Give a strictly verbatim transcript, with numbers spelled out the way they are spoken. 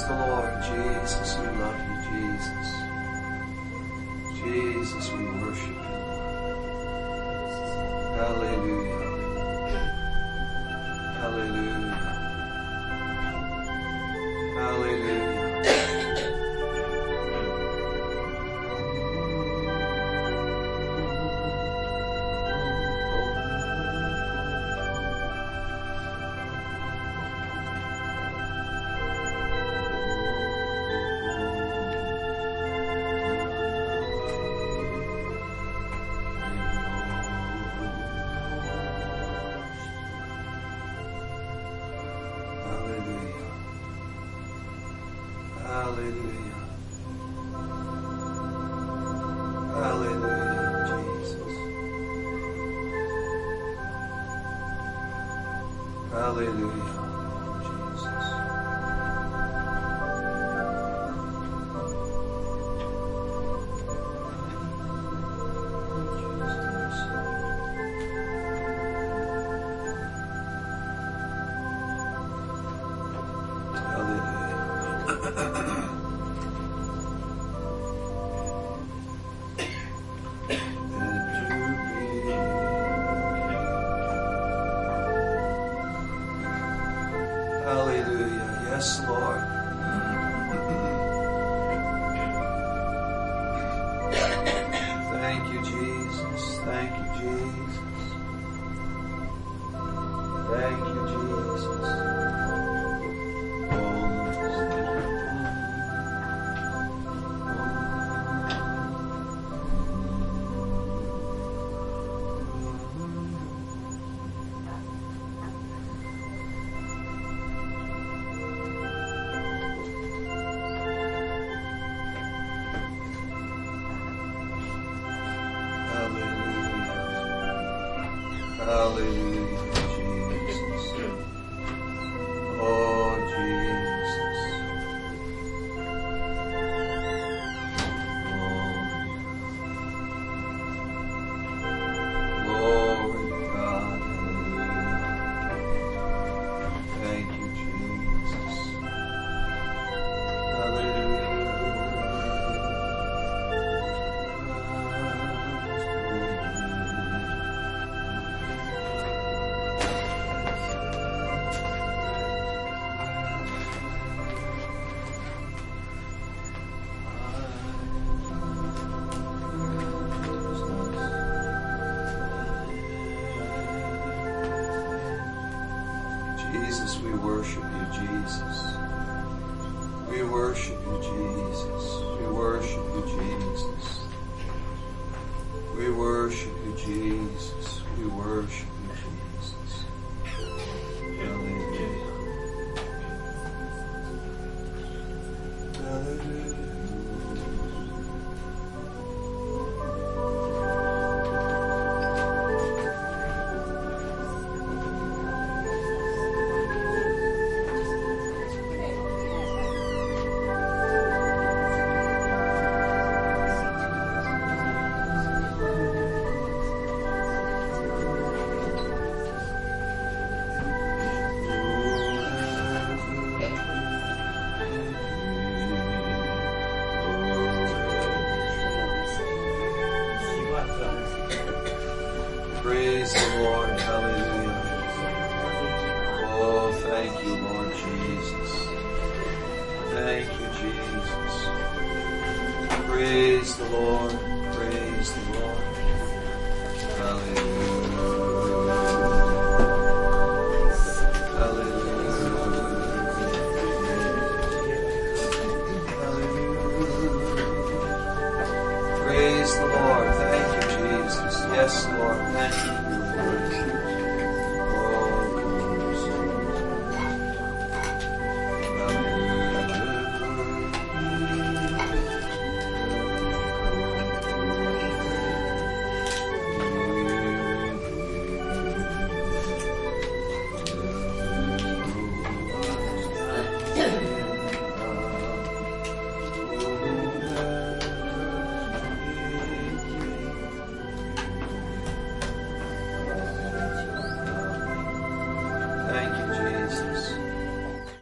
the Lord. Jesus, we love you, Jesus. Jesus, we worship you. Hallelujah. Hallelujah. Hallelujah. Hallelujah. Hallelujah, Jesus. Hallelujah, Jesus. Hallelujah. Yes, Lord. Thank you, Jesus. Thank you, Jesus. Thank you, Jesus. Hallelujah, Jesus. Oh, Jesus. Oh, glory to God. Hallelujah. Thank you, Jesus. Hallelujah. Jesus, we worship you, Jesus. We worship you, Jesus. We worship you, Jesus. We worship you, Jesus. We worship you, Jesus. Hallelujah. Hallelujah. Praise the Lord. Hallelujah. Oh, thank you, Lord Jesus. Thank you, Jesus. Praise the Lord. Praise the Lord. Hallelujah. Hallelujah. Hallelujah. Praise the Lord. Thank you, Jesus. Yes, Lord. Thank you for your word.